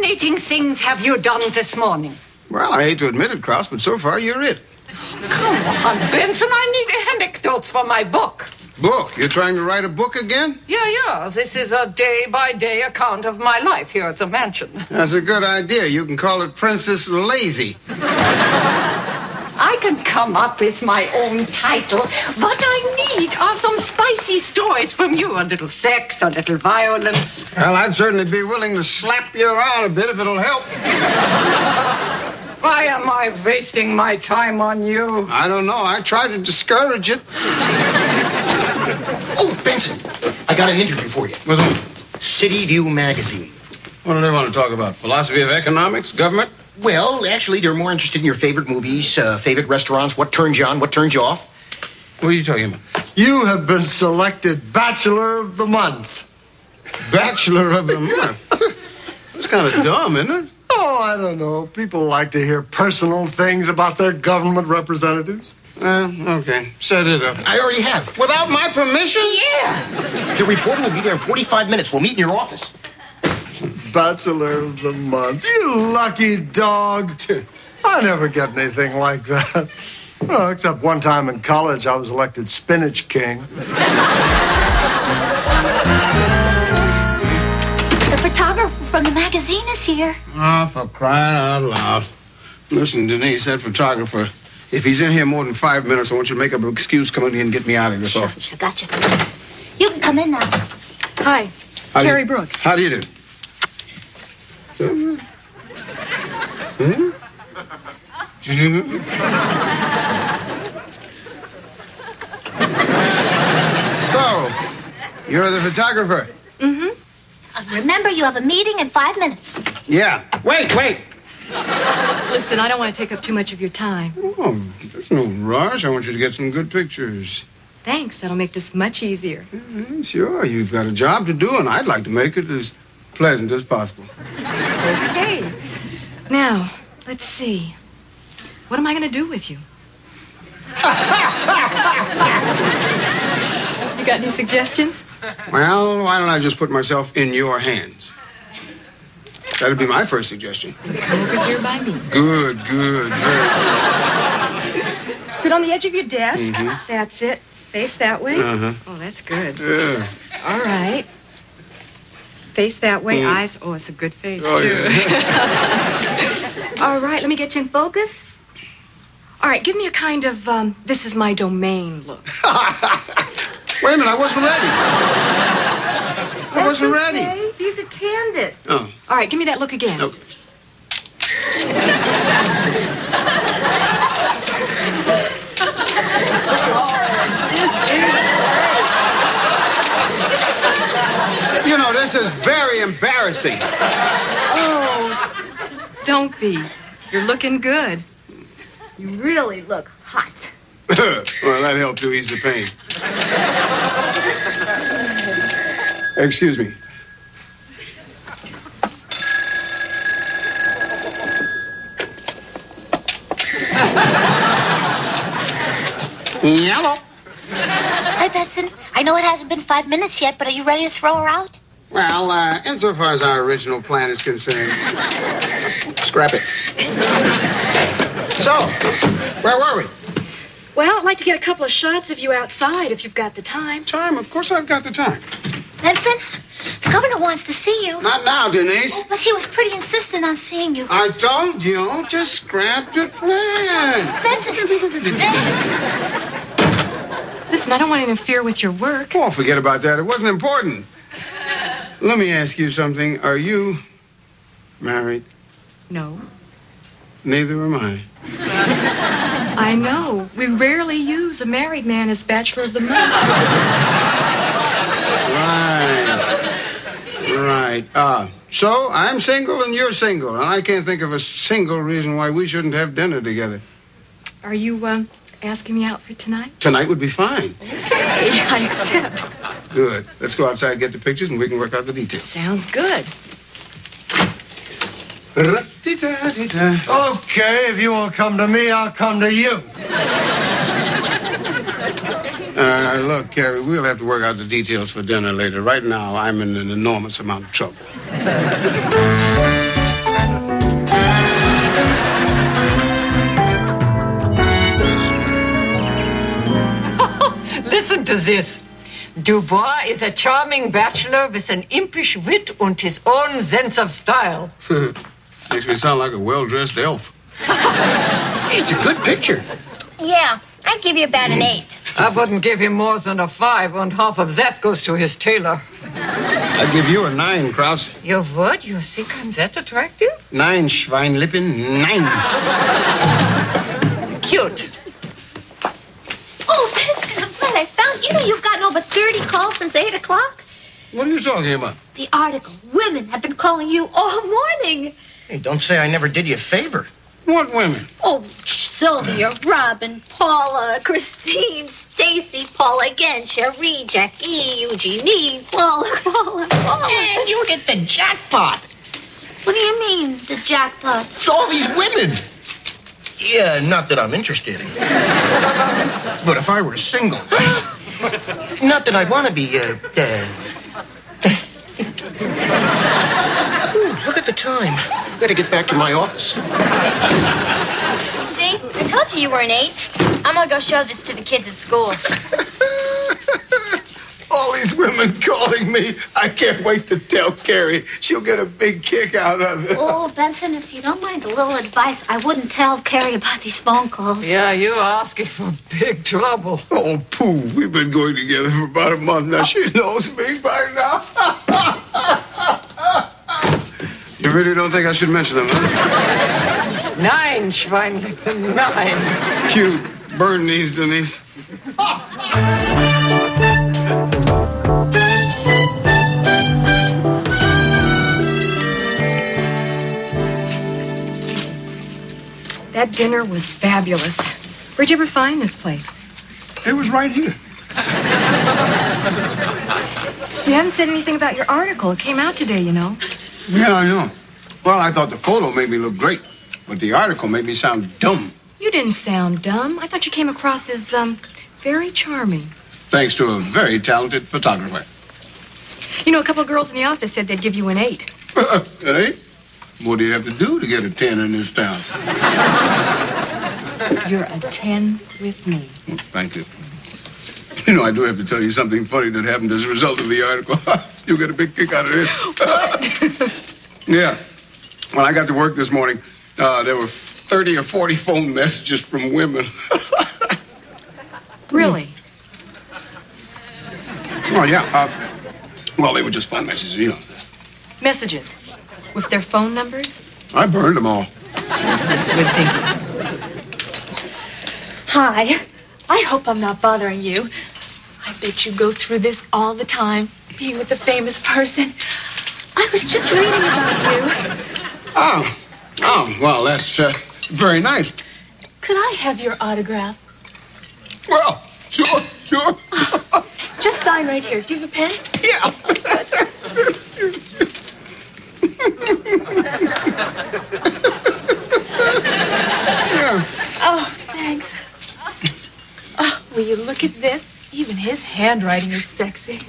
fascinating things have you done this morning? Well, I hate to admit it, Krause, but so far you're it. Come on, Benson, I need anecdotes for my book. Book? You're trying to write a book again? Yeah. This is a day-by-day account of my life here at the mansion. That's a good idea. You can call it Princess Lazy. I can come up with my own title. What I need are some spicy stories from you. A little sex, a little violence. Well, I'd certainly be willing to slap you around a bit if it'll help. Why am I wasting my time on you? I don't know. I try to discourage it. Oh, Benson, I got an interview for you. With whom? City View magazine. What do they want to talk about? Philosophy of economics? Government? Well, actually, they're more interested in your favorite movies, favorite restaurants, what turns you on, what turns you off. What are you talking about? You have been selected Bachelor of the Month. Bachelor of the Month? That's kind of dumb, isn't it? Oh, I don't know. People like to hear personal things about their government representatives. Okay. Set it up. I already have. Without my permission? Yeah. The reporter will be there in 45 minutes. We'll meet in your office. Bachelor of the Month. You lucky dog. I never get anything like that. Well, except one time in college, I was elected Spinach King. The photographer from the magazine is here. Oh, for crying out loud. Listen, Denise, that photographer, if he's in here more than 5 minutes, I want you to make up an excuse, come in here and get me out of this office. I gotcha. You can come in now. Hi, Carrie Brooks. How do you do? So, you're the photographer? Mm-hmm. Remember, you have a meeting in 5 minutes. Yeah. Wait. Listen, I don't want to take up too much of your time. Oh, there's no rush. I want you to get some good pictures. Thanks. That'll make this much easier. Sure. You've got a job to do, and I'd like to make it as pleasant as possible. Okay. Now, let's see. What am I going to do with you? You got any suggestions? Well, why don't I just put myself in your hands? That'd be my first suggestion. Come over here by me. Good. Very good. Sit on the edge of your desk. Mm-hmm. That's it. Face that way. Uh-huh. Oh, that's good. Yeah. All right. Face that way. Mm. Eyes. Oh, it's a good face, Oh, too. yeah. All right, let me get you in focus. All right, give me a kind of, this is my domain look. Wait a minute, I wasn't ready. Okay. These are candid. Oh. All right, give me that look again. Okay. You know, this is very embarrassing. Oh, don't be. You're looking good. You really look hot. Well, that helped to ease the pain. Excuse me. Hello. Hi, Benson. I know it hasn't been 5 minutes yet, but are you ready to throw her out? Well, insofar as our original plan is concerned, scrap it. So, where were we? Well, I'd like to get a couple of shots of you outside if you've got the time. Time? Of course I've got the time. Benson, the governor wants to see you. Not now, Denise. Oh, but he was pretty insistent on seeing you. I told you, just scrap the plan. Benson. Listen, I don't want to interfere with your work. Oh, forget about that. It wasn't important. Let me ask you something. Are you married? No. Neither am I. I know. We rarely use a married man as Bachelor of the Month. Right. So I'm single and you're single, and I can't think of a single reason why we shouldn't have dinner together. Are you, asking me out for tonight? Tonight would be fine. Okay, I accept. Good. Let's go outside and get the pictures, and we can work out the details. Sounds good. Okay, if you won't come to me, I'll come to you. Look, Carrie, we'll have to work out the details for dinner later. Right now, I'm in an enormous amount of trouble. to this. Dubois is a charming bachelor with an impish wit and his own sense of style. Makes me sound like a well-dressed elf. Hey, it's a good picture. Yeah, I'd give you about an 8. I wouldn't give him more than a 5, and half of that goes to his tailor. I'd give you a 9, Kraus. You would? You think I'm that attractive? 9, Schweinlippen, 9. Cute. Oh, Benson, I'm glad I found you. You've gotten over 30 calls since 8 o'clock. What are you talking about? The article. Women have been calling you all morning. Hey, don't say I never did you a favor. What women? Oh, Sylvia, Robin, Paula, Christine, Stacy, Paula again, Cherie, Jackie, Eugenie, Paula. And you hit the jackpot. What do you mean, the jackpot? All these women. Yeah, not that I'm interested. But if I were single. Not that I'd want to be, Ooh, look at the time. Gotta get back to my office. You see? I told you were an 8. I'm gonna go show this to the kids at school. All these women calling me. I can't wait to tell Carrie. She'll get a big kick out of it. Oh, Benson, if you don't mind a little advice, I wouldn't tell Carrie about these phone calls. Yeah, you're asking for big trouble. Oh, pooh. We've been going together for about a month now. She knows me by now. You really don't think I should mention them, huh? 9, Schweinlippen, 9. Cute. Burn these, Denise. That dinner was fabulous. Where'd you ever find this place? It was right here. You haven't said anything about your article. It came out today, you know. Yeah, I know. Well, I thought the photo made me look great, but the article made me sound dumb. You didn't sound dumb. I thought you came across as, very charming. Thanks to a very talented photographer. You know, a couple of girls in the office said they'd give you an 8. Hey? What do you have to do to get a 10 in this town? You're a 10 with me. Well, thank you. You know, I do have to tell you something funny that happened as a result of the article. You'll get a big kick out of this. What? Yeah. When I got to work this morning, there were 30 or 40 phone messages from women. Really? Oh, yeah. Well, they were just fun messages, you know. Messages? With their phone numbers? I burned them all. Good thinking. Hi. I hope I'm not bothering you. I bet you go through this all the time, being with a famous person. I was just reading about you. Oh, well, that's very nice. Could I have your autograph? Well, sure. Just sign right here. Do you have a pen? Yeah. Yeah. Oh, thanks. Oh, will you look at this? Even his handwriting is sexy.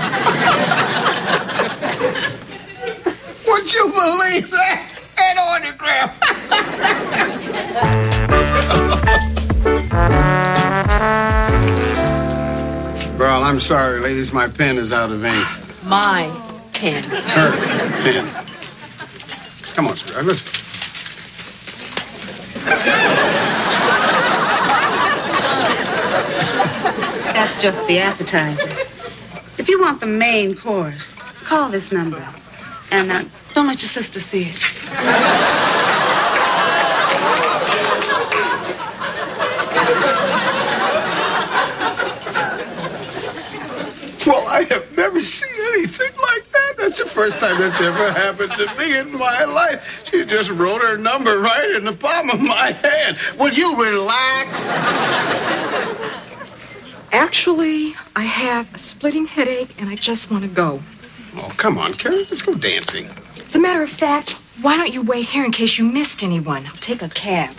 Would you believe that? An autograph. Well, I'm sorry, ladies. My pen is out of ink. My 10. Her pen. Come on, sweetheart. Let's go. That's just the appetizer. If you want the main course, call this number. And don't let your sister see it. Well, I have never seen anything like that. That's the first time that's ever happened to me in my life. She just wrote her number right in the palm of my hand. Will you relax? Actually, I have a splitting headache and I just want to go. Oh, come on, Karen. Let's go dancing. As a matter of fact, why don't you wait here in case you missed anyone? I'll take a cab.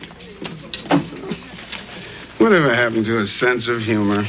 Whatever happened to a sense of humor?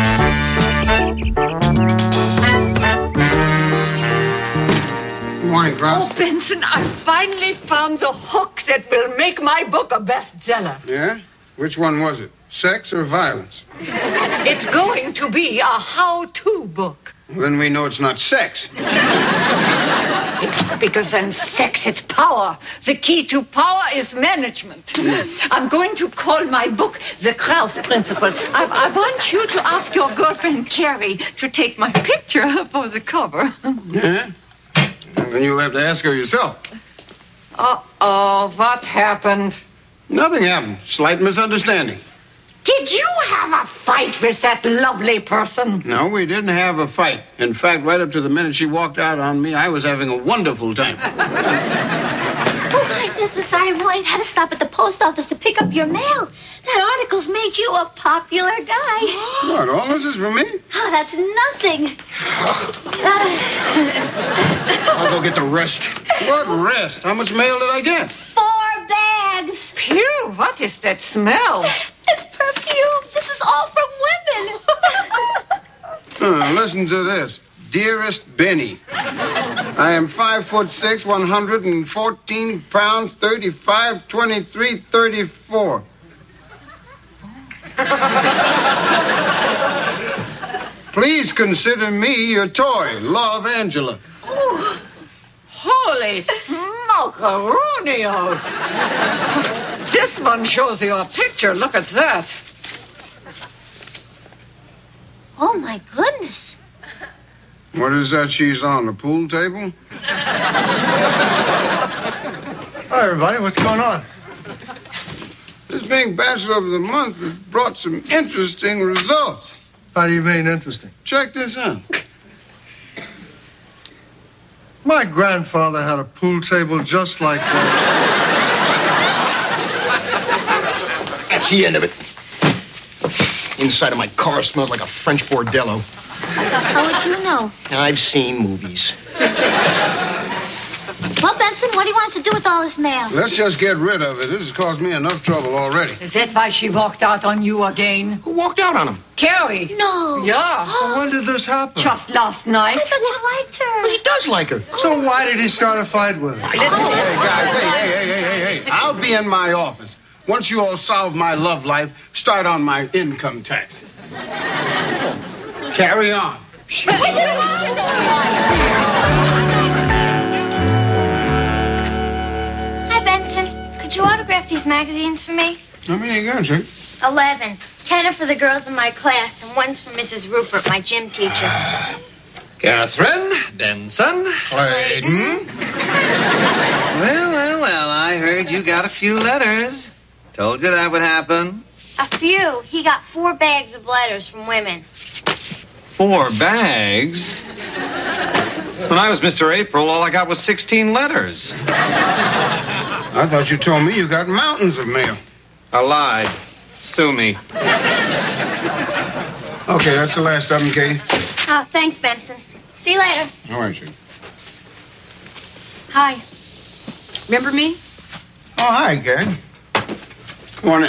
Wine morning, Krause. Oh, Benson, I finally found the hook that will make my book a bestseller. Yeah? Which one was it? Sex or violence? It's going to be a how-to book. Well, then we know it's not sex. It's bigger than sex, it's power. The key to power is management. I'm going to call my book The Krause Principle. I want you to ask your girlfriend, Carrie, to take my picture for the cover. Yeah? Well, then you'll have to ask her yourself. Uh-oh, what happened? Nothing happened. Slight misunderstanding. Did you have a fight with that lovely person? No, we didn't have a fight. In fact, right up to the minute she walked out on me, I was having a wonderful time. Oh, I'm so sorry. I'm late. Had to stop at the post office to pick up your mail. That article's made you a popular guy. What, all this is for me? Oh, that's nothing. I'll go get the rest. What rest? How much mail did I get? 4 bags. Phew, what is that smell? It's perfume. This is all from women. Listen to this. Dearest Benny, I am 5'6", 114 pounds, 35, 23, 34. Please consider me your toy. Love, Angela. Oh, holy smokeronios. This one shows you a picture. Look at that. Oh, my goodness. What is that she's on, the pool table? Hi, everybody. What's going on? This being Bachelor of the Month has brought some interesting results. How do you mean interesting? Check this out. My grandfather had a pool table just like that. That's the end of it. Inside of my car smells like a French bordello. How would you know? I've seen movies. Well, Benson, what do you want us to do with all this mail? Let's just get rid of it. This has caused me enough trouble already. Is that why she walked out on you again? Who walked out on him? Carrie. No. Yeah. When did this happen? Just last night. I thought you liked her. Well, he does like her. So why did he start a fight with her? Listen, Hey, guys, hey. I'll be in my office. Once you all solve my love life, start on my income tax. Carry on. Hi, Benson. Could you autograph these magazines for me? How many you got, Chick? 11. 10 are for the girls in my class, and one's for Mrs. Rupert, my gym teacher. Catherine, Benson. Clayton. Well, I heard you got a few letters. Told you that would happen. A few. He got 4 bags of letters from women. 4 bags? When I was Mr. April, all I got was 16 letters. I thought you told me you got mountains of mail. I lied. Sue me. Okay, that's the last of them, Katie. Oh, thanks, Benson. See you later. All right, Chick. Hi. Remember me? Oh, hi, Gary. Come on in.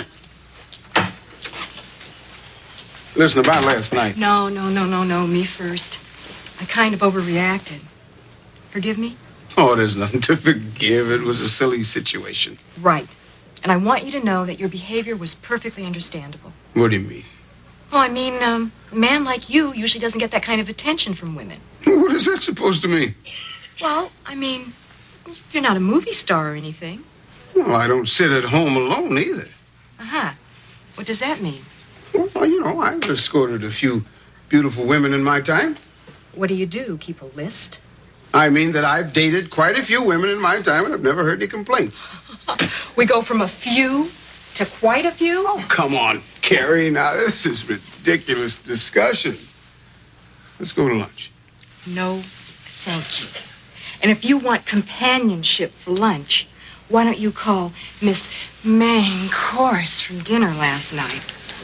Listen, about last night. No. Me first. I kind of overreacted. Forgive me? Oh, there's nothing to forgive. It was a silly situation. Right. And I want you to know that your behavior was perfectly understandable. What do you mean? Well, I mean, a man like you usually doesn't get that kind of attention from women. What is that supposed to mean? Well, I mean, you're not a movie star or anything. Well, I don't sit at home alone either. Uh-huh. What does that mean? Well, you know, I've escorted a few beautiful women in my time. What do? Keep a list? I mean that I've dated quite a few women in my time and I've never heard any complaints. We go from a few to quite a few? Oh, come on, Carrie. Now, this is ridiculous discussion. Let's go to lunch. No, thank you. And if you want companionship for lunch, why don't you call Miss Main Course from dinner last night?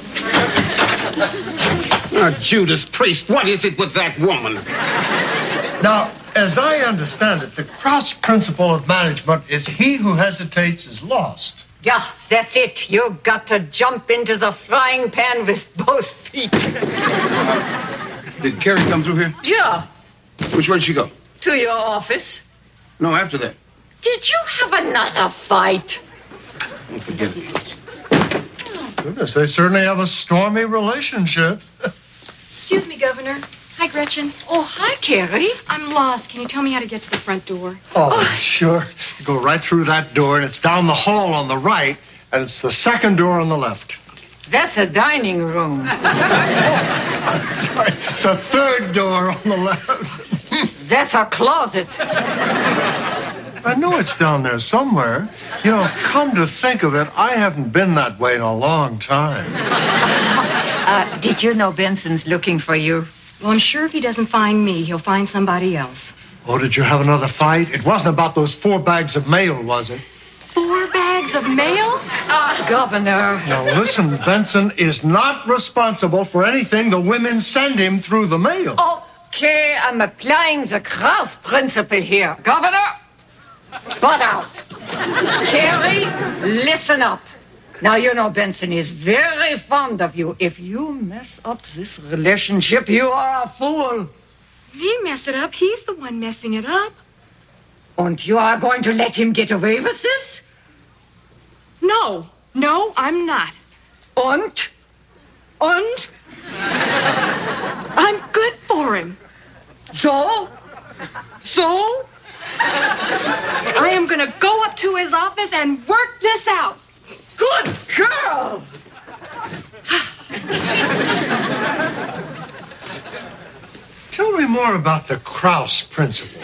Judas Priest, what is it with that woman? Now, as I understand it, the Krause principle of management is he who hesitates is lost. Yeah, that's it. You got to jump into the frying pan with both feet. Did Carrie come through here? Yeah, Which way did she go? to your office. No, after that. Did you have another fight? Don't forget it. Goodness, they certainly have a stormy relationship. Excuse me, Governor. Hi, Gretchen. Oh, hi, Carrie. I'm lost. Can you tell me how to get to the front door? Oh, sure. You go right through that door, and it's down the hall on the right, and it's the second door on the left. That's a dining room. Sorry, the third door on the left. That's a closet. I know it's down there somewhere. You know, come to think of it, I haven't been that way in a long time. Did you know Benson's looking for you? Well, I'm sure if he doesn't find me, he'll find somebody else. Oh, did you have another fight? It wasn't about those 4 bags of mail, was it? 4 bags of mail? Governor. Now, listen, Benson is not responsible for anything the women send him through the mail. Okay, I'm applying the Krauss principle here. Governor, butt out. Carrie, listen up. Now, you know Benson is very fond of you. If you mess up this relationship, you are a fool. Me mess it up? He's the one messing it up. And you are going to let him get away with this? No, I'm not. And? I'm good for him. So? I am going to go up to his office and work this out. Good girl! Tell me more about the Krauss principle.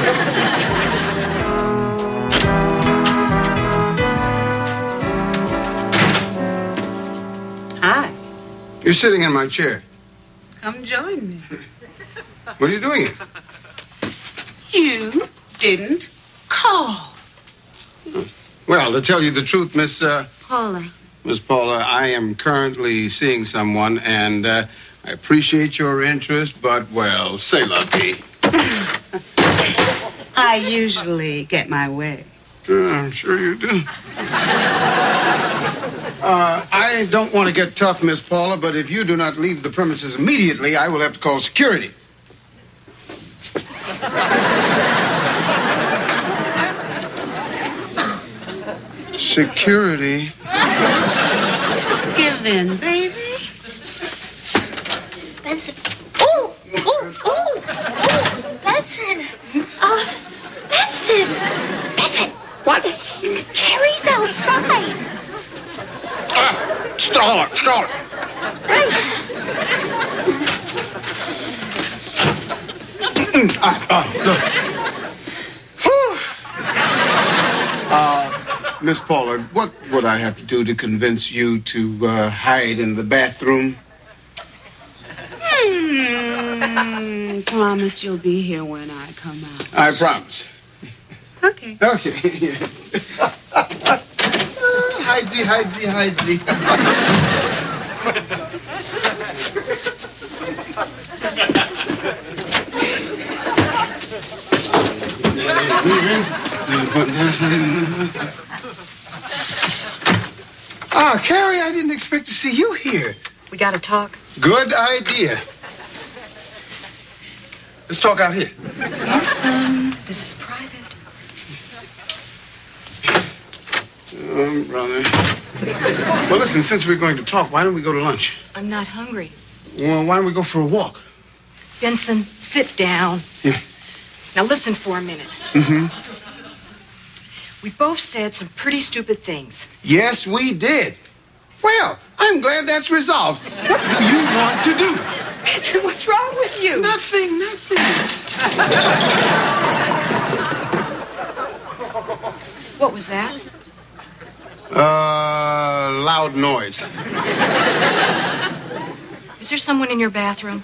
Hi. You're sitting in my chair. Come join me. What are you doing here? You didn't call. Well, to tell you the truth, Miss Paula. Miss Paula, I am currently seeing someone, and I appreciate your interest, but, well, c'est la vie. I usually get my way. I'm sure you do. I don't want to get tough, Miss Paula, but if you do not leave the premises immediately, I will have to call security. Security? Just give in, baby. Benson. Oh, Benson. Benson. What? Carrie's outside. Stall it. Miss Paula, what would I have to do to convince you to hide in the bathroom? Promise you'll be here when I come out. I promise. Okay. Okay, yes. Heidzi. Carrie, I didn't expect to see you here. We got to talk. Good idea. Let's talk out here. Benson, this is private. Brother. Well, listen, since we're going to talk, why don't we go to lunch? I'm not hungry. Well, why don't we go for a walk? Benson, sit down. Yeah. Now listen for a minute. Mm-hmm. We both said some pretty stupid things. Yes, we did. Well, I'm glad that's resolved. What do you want to do? Benson, what's wrong with you? Nothing. What was that? Loud noise. Is there someone in your bathroom?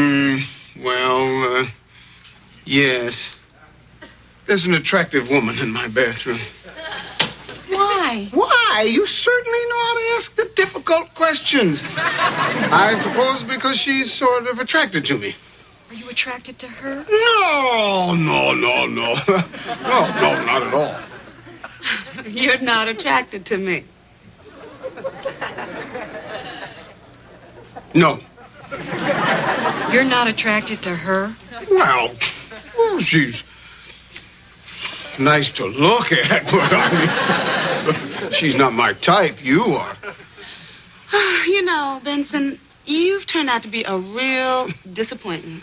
Well, yes. There's an attractive woman in my bathroom. Why? Why? You certainly know how to ask the difficult questions. I suppose because she's sort of attracted to me. Are you attracted to her? No. No, not at all. You're not attracted to me. No. You're not attracted to her? Well, she's nice to look at, but I mean, she's not my type. You are. You know, Benson, you've turned out to be a real disappointment.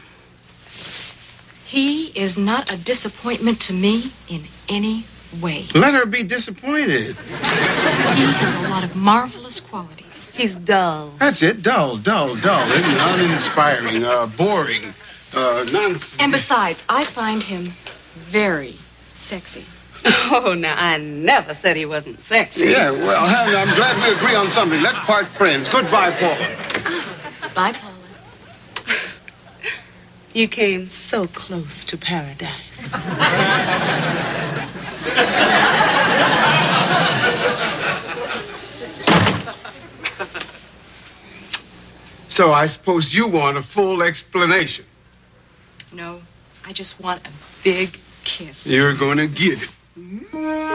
He is not a disappointment to me in any way. Let her be disappointed. He has a lot of marvelous qualities. He's dull. That's it. Dull. Uninspiring, boring, nonsense. And besides, I find him very sexy. Oh, now, I never said he wasn't sexy. Yeah, well, honey, I'm glad we agree on something. Let's part friends. Goodbye, Paula. Bye, Paula. You came so close to paradise. So I suppose you want a full explanation. No, I just want a big kiss. You're going to get it.